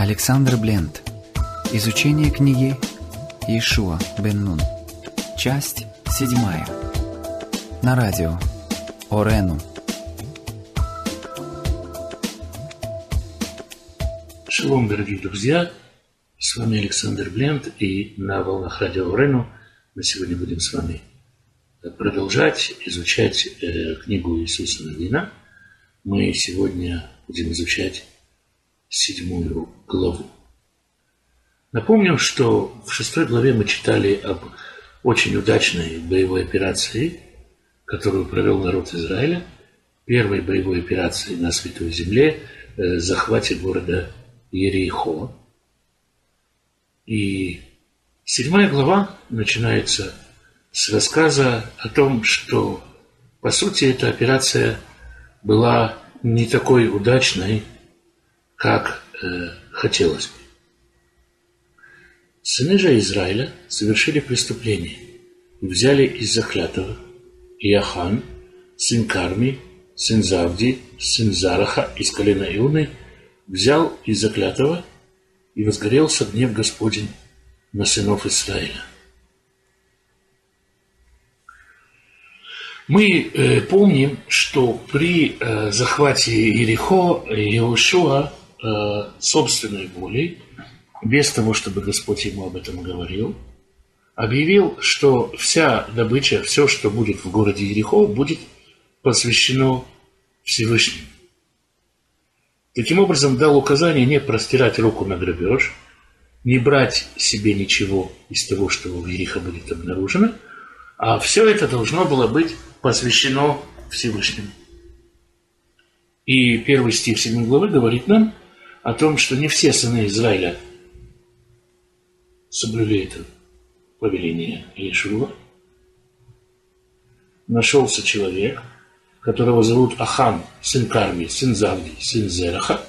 Александр Блент. Изучение книги Иешуа бен Нун. Часть 7. На радио Орену. Шалом, дорогие друзья! С вами Александр Блент, и на волнах радио Орену мы сегодня будем с вами продолжать изучать книгу Иисуса Навина. Мы сегодня будем изучать 7 главу. Напомним, что в 6 главе мы читали об очень удачной боевой операции, которую провел народ Израиля, первой боевой операции на Святой Земле, захвате города Иерихо. И 7 глава начинается с рассказа о том, что, по сути, эта операция была не такой удачной, как хотелось бы. Сыны же Израиля совершили преступление и взяли из заклятого Иохан, сын Карми, сын Завди, сын Зараха из колена Иуны, взял из заклятого, и возгорелся гнев Господень на сынов Израиля. Мы помним, что при захвате Иерихо Иошуа собственной волей, без того, чтобы Господь ему об этом говорил, объявил, что вся добыча, все, что будет в городе Иерихо, будет посвящено Всевышнему. Таким образом, дал указание не простирать руку на грабеж, не брать себе ничего из того, что в Иерихо будет обнаружено, а все это должно было быть посвящено Всевышнему. И 1 стих 7 главы говорит нам о том, что не все сыны Израиля соблюли это повеление Иешуа. Нашелся человек, которого зовут Ахан, сын Карми, сын Завди, сын Зераха,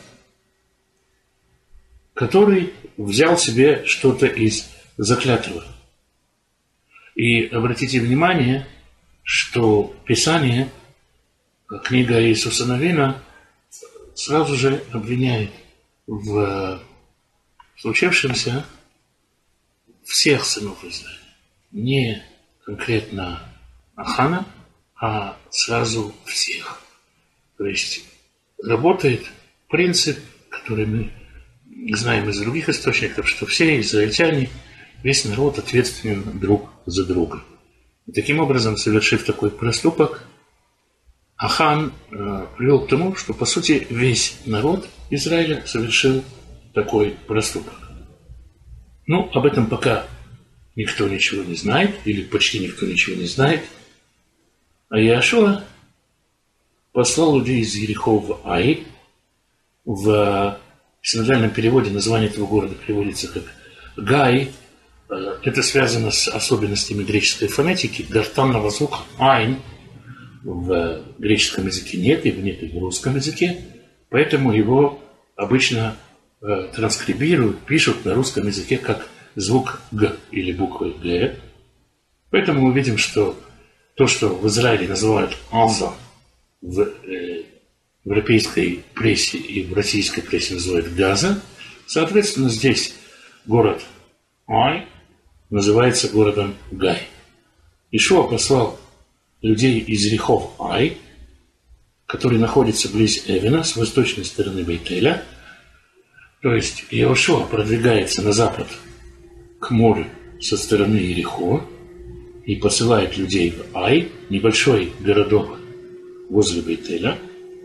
который взял себе что-то из заклятого. И обратите внимание, что Писание, книга Иисуса Навина, сразу же обвиняет в случившемся всех сынов Израиля. Не конкретно Ахана, а сразу всех. То есть работает принцип, который мы знаем из других источников, что все израильтяне, весь народ ответственен друг за друга. И таким образом, совершив такой проступок, Ахан привел к тому, что, по сути, весь народ Израиля совершил такой проступок. Ну, об этом пока никто ничего не знает, или почти никто ничего не знает. А Иошуа послал людей из Иерихо в Ай. В синодальном переводе название этого города переводится как Гай. Это связано с особенностями греческой фонетики. Гортанного звука «айн» в греческом языке нет, его нет и в русском языке. Поэтому его обычно транскрибируют, пишут на русском языке как звук «г» или буквы «г». Поэтому мы видим, что то, что в Израиле называют «аза», в европейской прессе и в российской прессе называют «газа», соответственно, здесь город Ай называется городом Гай. Иешуа послал людей из Иерихо в Ай, который находится близ Эвена, с восточной стороны Бейтеля. То есть Иешуа продвигается на запад к морю со стороны Иерихо и посылает людей в Ай, небольшой городок возле Бейтеля.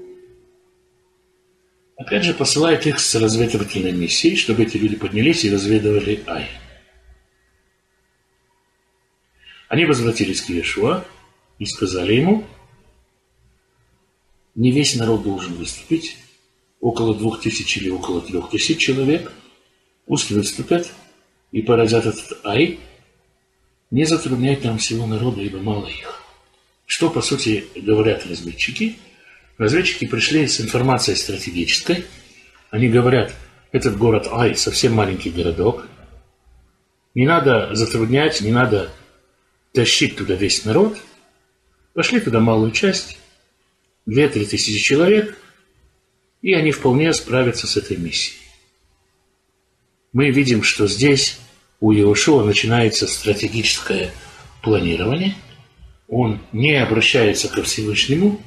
Опять же, посылает их с разведывательной миссией, чтобы эти люди поднялись и разведывали Ай. Они возвратились к Иешуа и сказали ему: не весь народ должен выступить, около 2000 или около 3000 человек, пусть выступят и поразят этот Ай, не затрудняйте нам всего народа, ибо мало их. Что, по сути, говорят разведчики? Разведчики пришли с информацией стратегической. Они говорят: этот город Ай совсем маленький городок, не надо затруднять, не надо тащить туда весь народ. Пошли туда малую часть, 2-3 тысячи человек, и они вполне справятся с этой миссией. мы видим, что здесь у Иошуа начинается стратегическое планирование. Он не обращается ко Всевышнему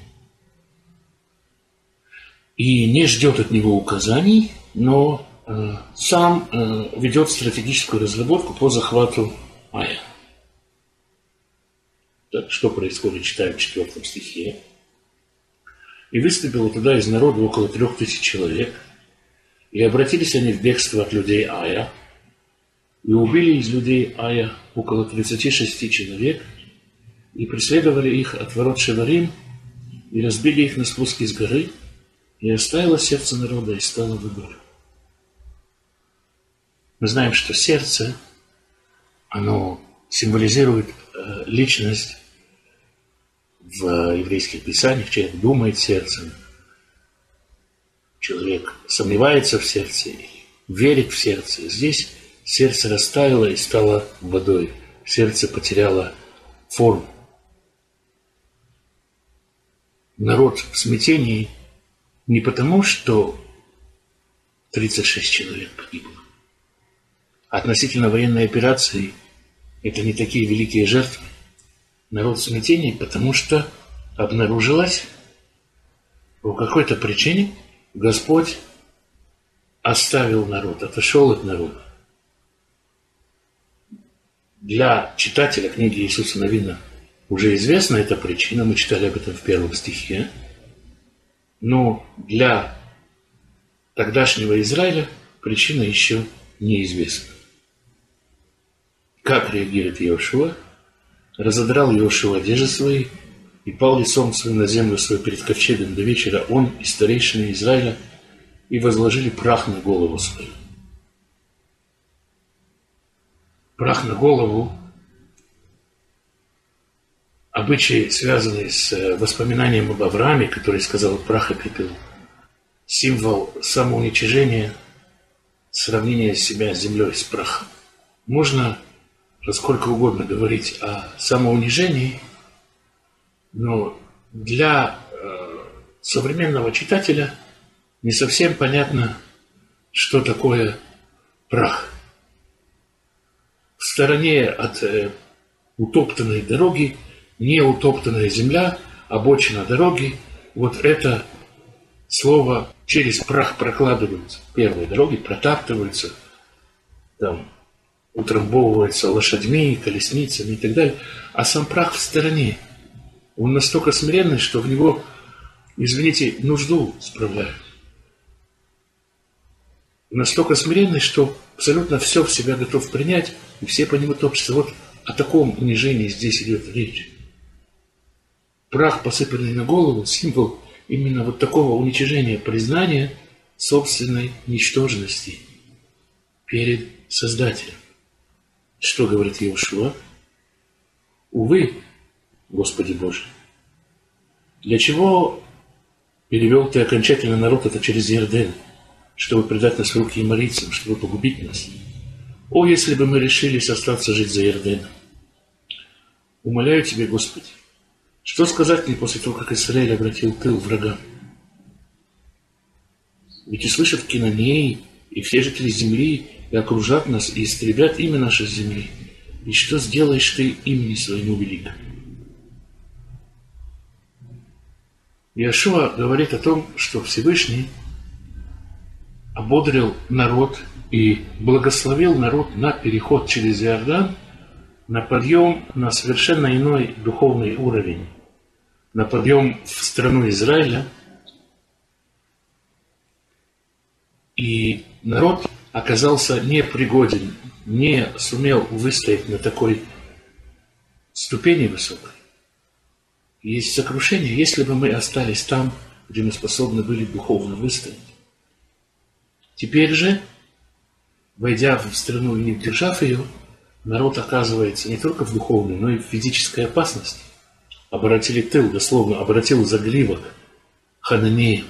и не ждет от него указаний, но сам ведет стратегическую разработку по захвату Ая. Так, что происходит, читаем в 4 стихе. «И выступило туда из народа около 3000 человек, и обратились они в бегство от людей Ая, и убили из людей Ая около 36 человек, и преследовали их от ворот Шеварим, и разбили их на спуске с горы, и оставило сердце народа, и стало в гору». Мы знаем, что сердце, оно символизирует личность в еврейских писаниях. Человек думает сердцем, человек сомневается в сердце, верит в сердце. Здесь сердце растаяло и стало водой. Сердце потеряло форму. Народ в смятении не потому, что 36 человек погибло. Относительно военной операции это не такие великие жертвы. Народ в смятении, потому что обнаружилось, по какой-то причине Господь оставил народ, отошел от народа. Для читателя книги Иисуса Навина уже известна эта причина, мы читали об этом в 1 стихе, но для тогдашнего Израиля причина еще неизвестна. Как реагирует Иошуа? Разодрал Иошуа одежды свои и пал лицом своим на землю свою перед ковчегом до вечера, он и старейшины Израиля, и возложили прах на голову свою. Прах на голову — обычай, связанный с воспоминанием об Аврааме, который сказал «прах и пепел», символ самоуничижения, сравнения себя с землей, с прахом. Можно сколько угодно говорить о самоунижении, но для современного читателя не совсем понятно, что такое прах. В стороне от утоптанной дороги неутоптанная земля, обочина дороги, вот это слово через прах прокладываются первые дороги, протаптываются, там утрамбовывается лошадьми, колесницами и так далее, а сам прах в стороне. Он настолько смиренный, что в него, извините, нужду справляют. Настолько смиренный, что абсолютно все в себя готов принять, и все по нему топчутся. Вот о таком унижении здесь идет речь. Прах, посыпанный на голову, символ именно вот такого уничижения, признания собственной ничтожности перед Создателем. Что говорит Иошуа? Увы, Господи Боже, для чего перевел Ты окончательно народ это через Иорден, чтобы предать нас в руки аморийцам, чтобы погубить нас? О, если бы мы решились остаться жить за Иорденом! Умоляю Тебя, Господи, что сказать мне после того, как Израиль обратил тыл врагам? Ведь и слышат Кинанеи, и все жители земли, и окружат нас, и истребят имя наше с земли. И что сделаешь Ты имени Своему великому? Иошуа говорит о том, что Всевышний ободрил народ и благословил народ на переход через Иордан, на подъем на совершенно иной духовный уровень, на подъем в страну Израиля. И народ оказался непригоден, не сумел выстоять на такой ступени высокой. Есть сокрушение, если бы мы остались там, где мы способны были духовно выстоять. Теперь же, войдя в страну и не удержав ее, народ оказывается не только в духовной, но и в физической опасности. Обратили тыл, дословно, обратил загривок хананеям.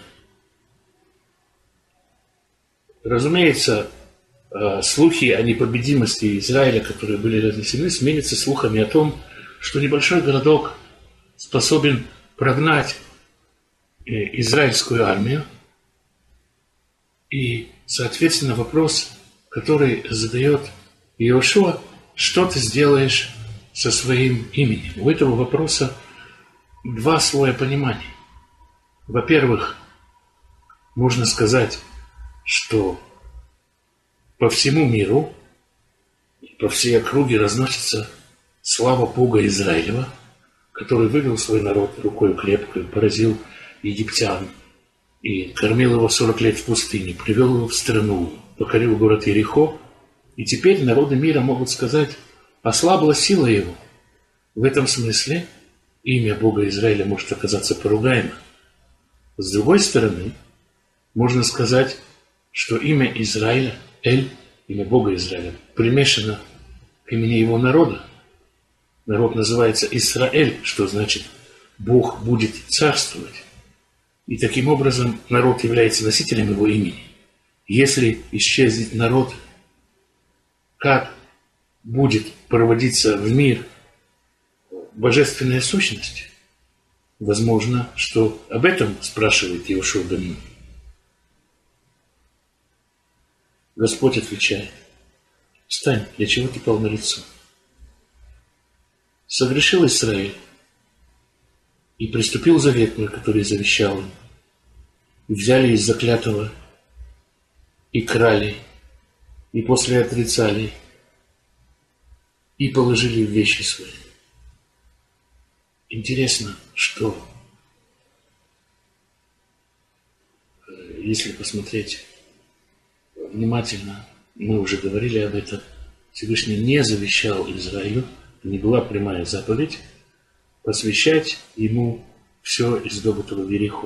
Разумеется, слухи о непобедимости Израиля, которые были разнесены, сменятся слухами о том, что небольшой городок способен прогнать израильскую армию. И, соответственно, вопрос, который задает Иошуа: что ты сделаешь со своим именем? У этого вопроса два слоя понимания. Во-первых, можно сказать, что по всему миру, по всей округе разносится слава Бога Израилева, который вывел свой народ рукой крепкой, поразил египтян и кормил его 40 лет в пустыне, привел его в страну, покорил город Иерихо, и теперь народы мира могут сказать: ослабла сила его. В этом смысле имя Бога Израиля может оказаться поругаемо. С другой стороны, можно сказать, что имя Израиля, Эль, имя Бога Израиля, примешано к имени его народа. Народ называется Исраэль, что значит Бог будет царствовать. И таким образом народ является носителем его имени. Если исчезнет народ, как будет проводиться в мир божественная сущность? Возможно, что об этом спрашивает Иошуа бен Нун. Господь отвечает: встань, для чего ты пал на лицо? Согрешил Израиль и приступил завет мой, который завещал им. И взяли из заклятого, и крали, и после отрицали, и положили в вещи свои. Интересно, что если посмотреть внимательно, мы уже говорили об этом, Всевышний не завещал Израилю, не была прямая заповедь посвящать ему все из добытого в Иерихо.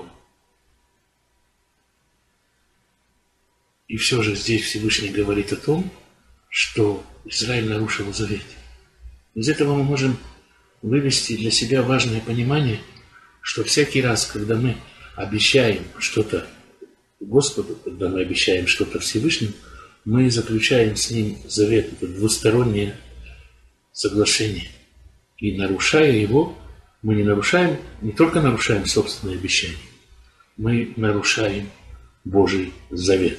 И все же здесь Всевышний говорит о том, что Израиль нарушил завет. Из этого мы можем вывести для себя важное понимание, что всякий раз, когда мы обещаем что-то Господу, когда мы обещаем что-то Всевышнему, мы заключаем с Ним завет, это двустороннее соглашение. И нарушая его, мы не только нарушаем собственное обещание, мы нарушаем Божий завет.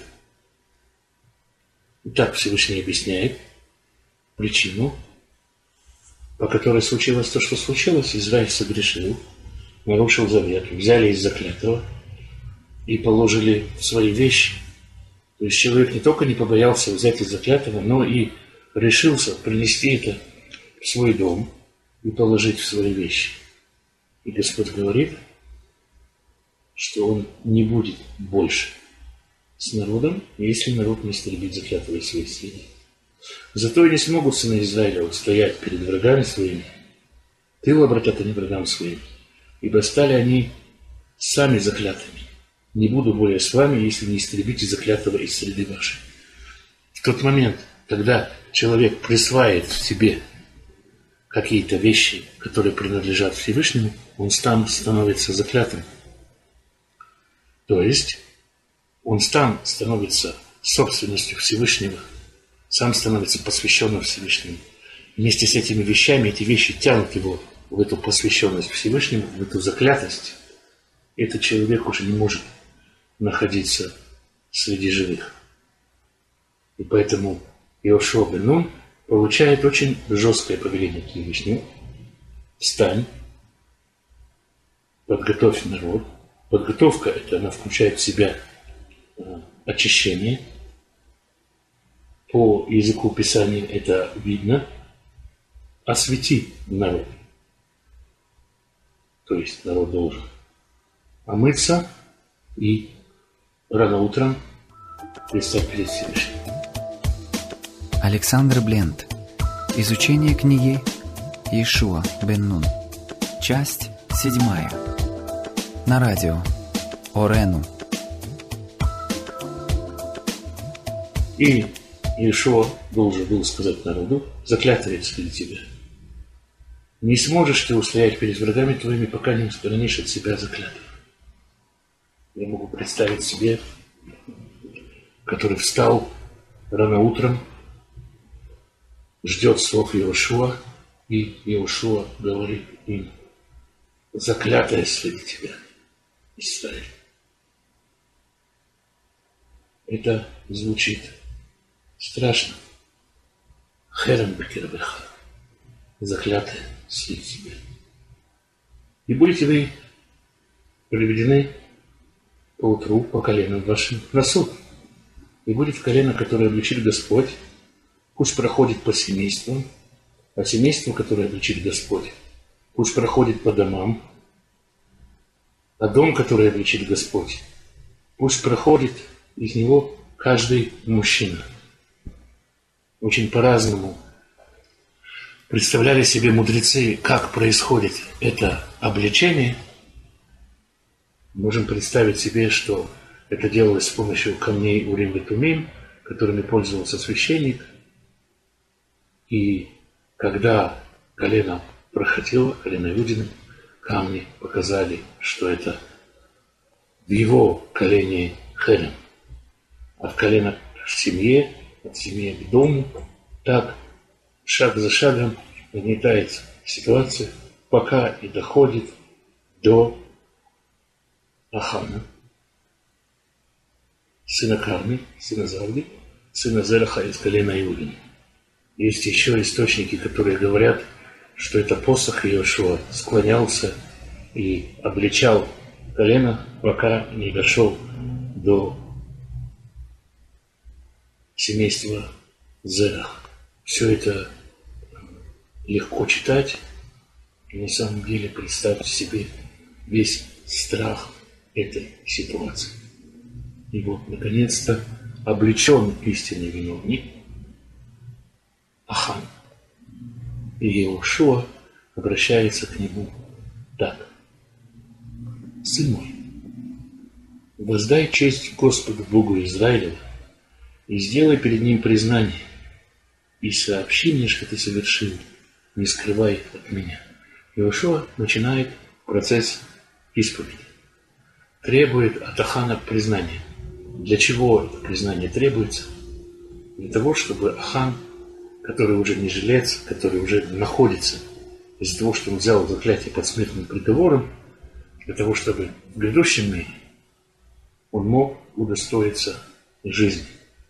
Итак, Всевышний объясняет причину, по которой случилось то, что случилось. Израиль согрешил, нарушил завет, взяли из заклятого и положили в свои вещи. То есть человек не только не побоялся взять из заклятого, но и решился принести это в свой дом и положить в свои вещи. И Господь говорит, что Он не будет больше с народом, если народ не истребит заклятого из своих среды. Зато и не смогут сыны Израиля устоять перед врагами своими, тыл обратят они врагам своим, ибо стали они сами заклятыми. Не буду более с вами, если не истребите заклятого из среды вашей. В тот момент, когда человек присваивает в себе какие-то вещи, которые принадлежат Всевышнему, он сам становится заклятым. То есть он сам становится собственностью Всевышнего, сам становится посвященным Всевышнему. Вместе с этими вещами, эти вещи тянут его в эту посвященность Всевышнему, в эту заклятость. Этот человек уже не может находиться среди живых. И поэтому Иошуа бен Нун получает очень жесткое повеление к Всевышнему. Встань, подготовь народ. Подготовка это она включает в себя очищение. По языку Писания это видно. Освети народ. То есть народ должен омыться и рано утром предстать перед Всевышним. Александр Блент. Изучение книги Иошуа бен Нун. Часть 7. На радио Орену. И Иошуа должен был сказать народу: заклятое среди тебя. Не сможешь ты устоять перед врагами твоими, пока не устранишь от себя заклятого. Я могу представить себе, который встал рано утром, ждет слов Иошуа, и Иошуа говорит им: заклятое среди тебя, Израиль. Это звучит страшно. Херем бекербеха. Заклятые среди тебя. И будете вы приведены поутру по коленам вашим на суд. И будет колено, которое обличит Господь, пусть проходит по семействам, а семейство, которое обличит Господь, пусть проходит по домам, а дом, который обличит Господь, пусть проходит из него каждый мужчина. Очень по-разному представляли себе мудрецы, как происходит это обличение. Можем представить себе, что это делалось с помощью камней Урим и Тумим, которыми пользовался священник. И когда колено проходило, колено Иудины, камни показали, что это в его колене херем. От колена к семье, от семьи к дому, так шаг за шагом нагнетается ситуация, пока и доходит до Ахана, сына Карми, сына Завди, сына Зераха из колена Иудина. Есть еще источники, которые говорят, что это посох Иошуа склонялся и обличал колено, пока не дошел до семейства Зерах. Все это легко читать, и на самом деле представьте себе весь страх этой ситуации. И вот, наконец-то, обличен истинный виновник Ахан. И Иошуа обращается к нему так: «Сын мой, воздай честь Господу Богу Израилеву и сделай перед Ним признание, и сообщи мне, что ты совершил, не скрывай от меня». Иошуа начинает процесс исповеди. Требует от Ахана признания. Для чего это признание требуется? Для того, чтобы Ахан, который уже не жилец, который уже находится из-за того, что он взял заклятие под смертным приговором, для того, чтобы в грядущем мире он мог удостоиться жизни.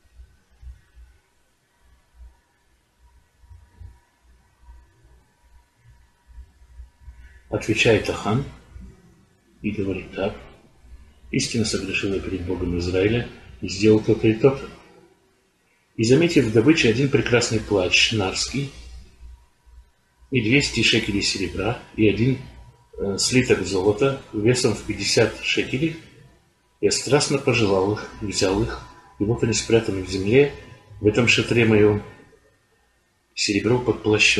Отвечает Ахан и говорит так: «Истинно согрешил я перед Богом Израиля и сделал то-то и то-то». И заметив в добыче один прекрасный плащ нарский, и 200 шекелей серебра, и один слиток золота весом в 50 шекелей, я страстно пожелал их, взял их, и вот они спрятаны в земле, в этом шатре моем, серебро под плащом.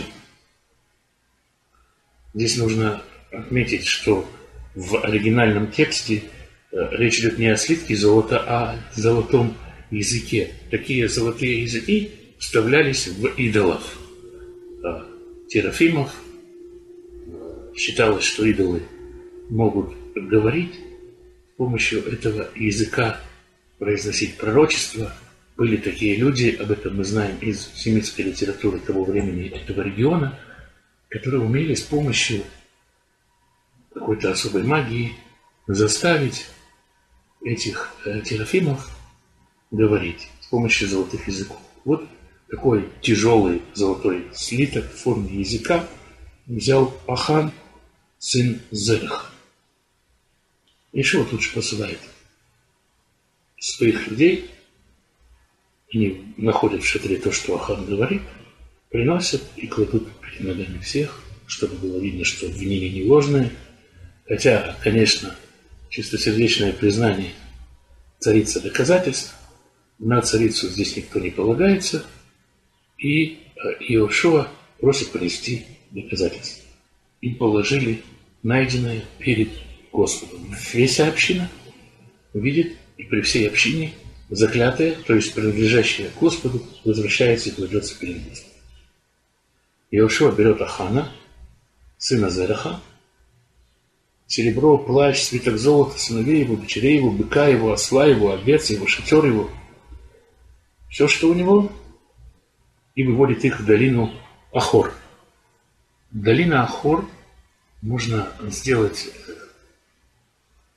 Здесь нужно отметить, что в оригинальном тексте речь идет не о слитке золота, а о золотом языке. Такие золотые языки вставлялись в идолов. Терафимов. Считалось, что идолы могут говорить с помощью этого языка, произносить пророчества. Были такие люди, об этом мы знаем из семитской литературы того времени, этого региона, которые умели с помощью какой-то особой магии заставить этих терафимов говорить с помощью золотых языков. Вот такой тяжелый золотой слиток в форме языка взял Ахан, сын Зераха. И что тут же посылает своих людей, они находят в шатре то, что Ахан говорит, приносят и кладут перед ногами всех, чтобы было видно, что обвинение не ложное. Хотя, конечно, чистосердечное признание царица доказательств, на царицу здесь никто не полагается, и Иошуа просит принести доказательства. И положили найденное перед Господом. Вся община видит, и при всей общине заклятое, то есть принадлежащее Господу, возвращается и кладется перед Господом. Иошуа берет Ахана, сына Зераха, серебро, плащ, свиток золота, сыновей его, дочерей его, быка его, осла его, овец его, шатер его, все, что у него, и выводит их в долину Ахор. Долина Ахор, можно сделать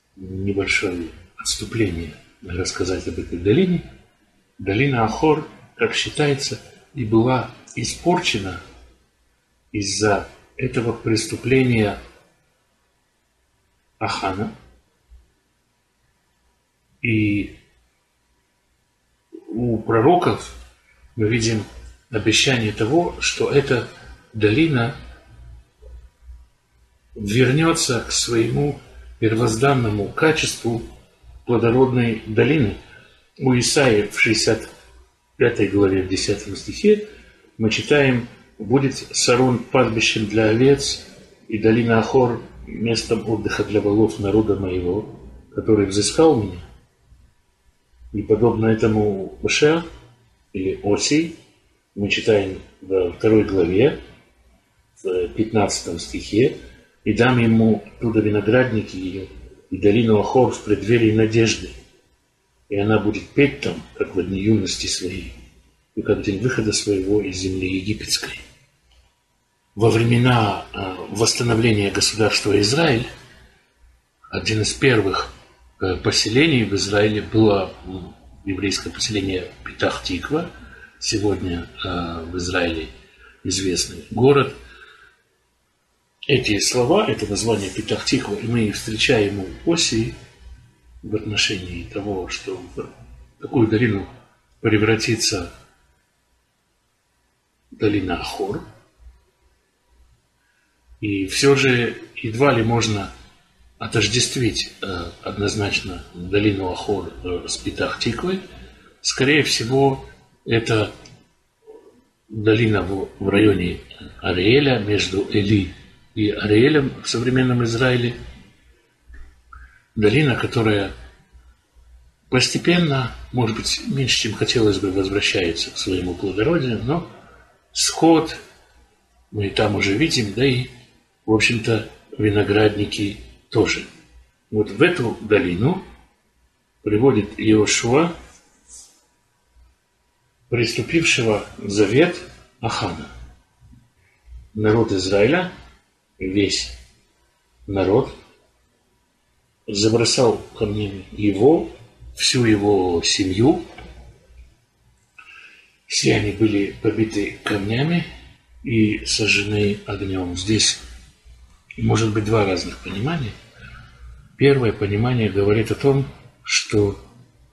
небольшое отступление, рассказать об этой долине. Долина Ахор – как считается, и была испорчена из-за этого преступления Ахана. И у пророков мы видим обещание того, что эта долина вернется к своему первозданному качеству плодородной долины. У Исаии в 65 главе, в 10 стихе мы читаем: «Будет Сарон пастбищем для овец, и долина Ахор местом отдыха для волов народа моего, который взыскал меня». И подобно этому Ошеа или Осий мы читаем во 2 главе, в 15 стихе: «И дам ему оттуда виноградники ее, и долину Ахор в преддверии надежды, и она будет петь там, как в дни юности своей, и как день выхода своего из земли египетской». Во времена восстановления государства Израиль один из первых поселений в Израиле было еврейское поселение Петах-Тиква, сегодня в Израиле известный город. Эти слова, это название Петах-Тиква, и мы встречаем у Осии в отношении того, что в такую долину превратится долина Ахор. И все же едва ли можно отождествить однозначно долину Ахор с Петах-Тиквой. Скорее всего, это долина в районе Ариэля, между Эли и Ариэлем в современном Израиле. Долина, которая постепенно, может быть, меньше, чем хотелось бы, возвращается к своему плодородию, но сход мы и там уже видим, да и, в общем-то, виноградники тоже. Вот в эту долину приводит Иошуа, приступившего завет Ахана. Народ Израиля, весь народ, забросал камнями его, всю его семью. Все они были побиты камнями и сожжены огнем. Здесь может быть два разных понимания. Первое понимание говорит о том, что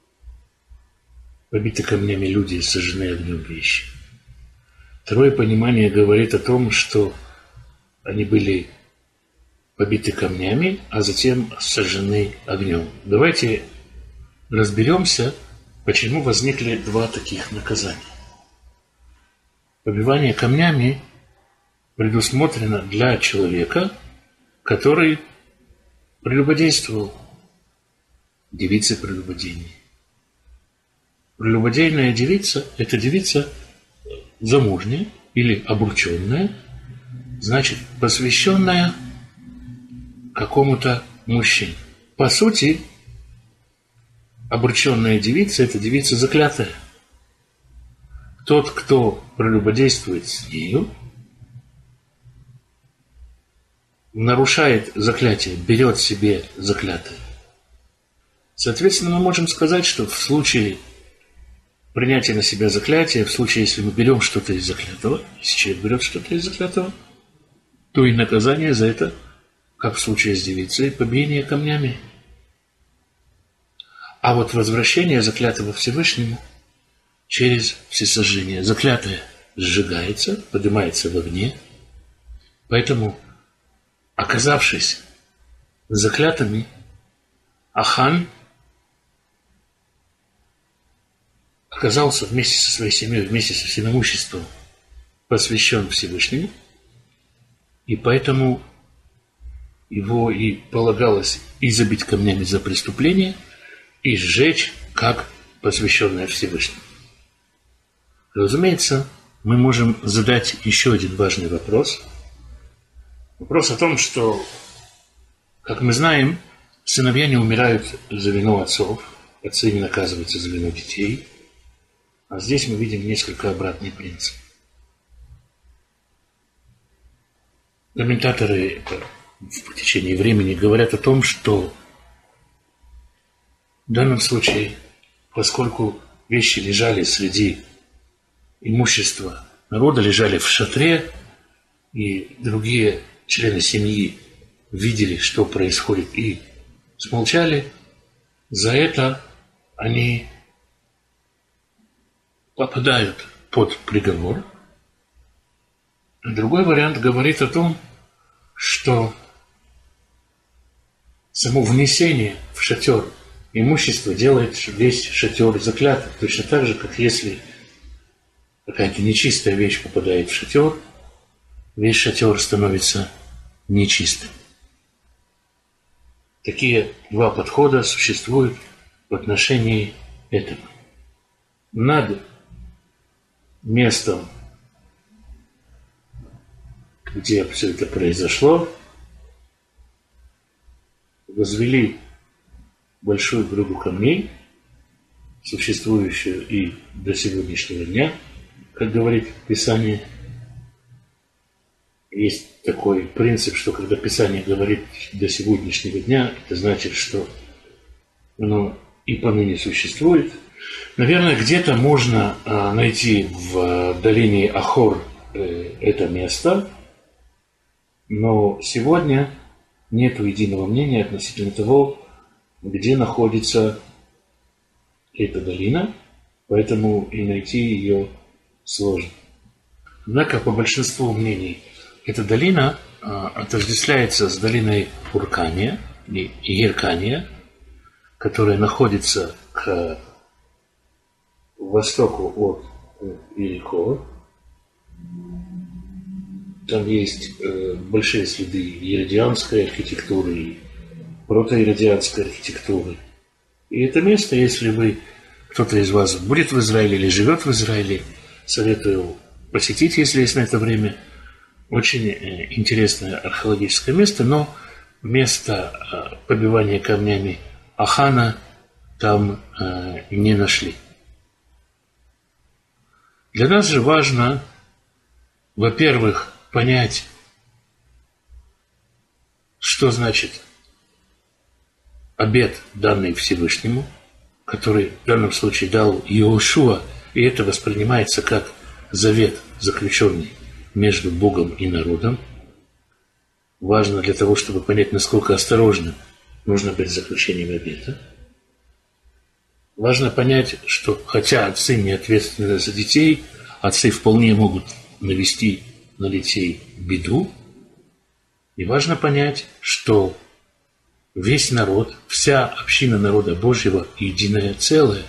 побиты камнями люди, сожжены огнем вещи. Второе понимание говорит о том, что они были побиты камнями, а затем сожжены огнем. Давайте разберемся, почему возникли два таких наказания. Побивание камнями предусмотрено для человека, который прелюбодействовал, девицы прелюбодейной. Прелюбодейная девица – это девица замужняя или обрученная, значит, посвященная какому-то мужчине. По сути, обрученная девица – это девица заклятая. Тот, кто прелюбодействует с нею, нарушает заклятие, берет себе заклятое. Соответственно, мы можем сказать, что в случае принятия на себя заклятия, в случае, если мы берем что-то из заклятого, если человек берет что-то из заклятого, то и наказание за это, как в случае с девицей, побиение камнями. А вот возвращение заклятого Всевышнему через всесожжение. Заклятое сжигается, поднимается в огне. Поэтому, оказавшись заклятыми, Ахан оказался вместе со своей семьей, вместе со всем имуществом посвящен Всевышнему, и поэтому его и полагалось и забить камнями за преступление, и сжечь как посвященное Всевышнему. Разумеется, мы можем задать еще один важный вопрос. Вопрос о том, что, как мы знаем, сыновья не умирают за вину отцов, отцы не наказываются за вину детей. А здесь мы видим несколько обратный принцип. Комментаторы в течение времени говорят о том, что в данном случае, поскольку вещи лежали среди имущества народа лежали в шатре, и другие члены семьи видели, что происходит, и смолчали, за это они попадают под приговор. Другой вариант говорит о том, что само внесение в шатер имущества делает весь шатер заклятым. Точно так же, как если какая-то нечистая вещь попадает в шатер, весь шатер становится нечистым. Такие два подхода существуют в отношении этого. Над местом, где все это произошло, возвели большую груду камней, существующую и до сегодняшнего дня, как говорит Писание. Есть такой принцип, что когда Писание говорит до сегодняшнего дня, это значит, что оно и поныне существует. Наверное, где-то можно найти в долине Ахор это место, но сегодня нет единого мнения относительно того, где находится эта долина, поэтому и найти ее сложно. Однако, по большинству мнений, эта долина отождествляется с долиной Уркания и Еркания, которая находится к востоку от Иерихо. Там есть большие следы иродианской архитектуры и протоиродианской архитектуры. И это место, если кто-то из вас будет в Израиле или живет в Израиле, советую посетить, если есть на это время. Очень интересное археологическое место, но место побивания камнями Ахана там не нашли. Для нас же важно, во-первых, понять, что значит обет, данный Всевышнему, который в данном случае дал Иошуа, и это воспринимается как завет, заключенный между Богом и народом. Важно для того, чтобы понять, насколько осторожным нужно быть с заключением обета. Важно понять, что хотя отцы не ответственны за детей, отцы вполне могут навести на детей беду. И важно понять, что весь народ, вся община народа Божьего единое целое.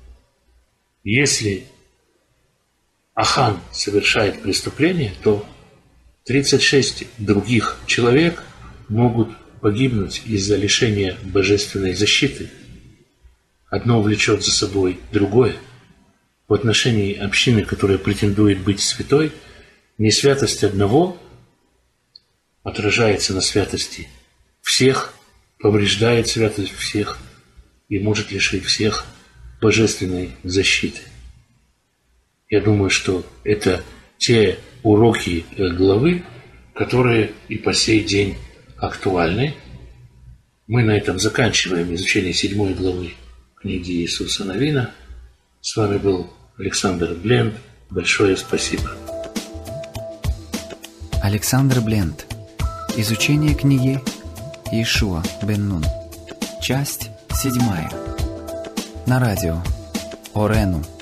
Если Ахан совершает преступление, то 36 других человек могут погибнуть из-за лишения божественной защиты. Одно влечет за собой другое. В отношении общины, которая претендует быть святой, несвятость одного отражается на святости всех, повреждает святость всех и может лишить всех божественной защиты. Я думаю, что это те уроки главы, которые и по сей день актуальны. Мы на этом заканчиваем изучение 7 главы книги Иисуса Навина. С вами был Александр Бленд. Большое спасибо. Александр Бленд. Изучение книги Иешуа бен Нун. Часть 7. На радио Орену.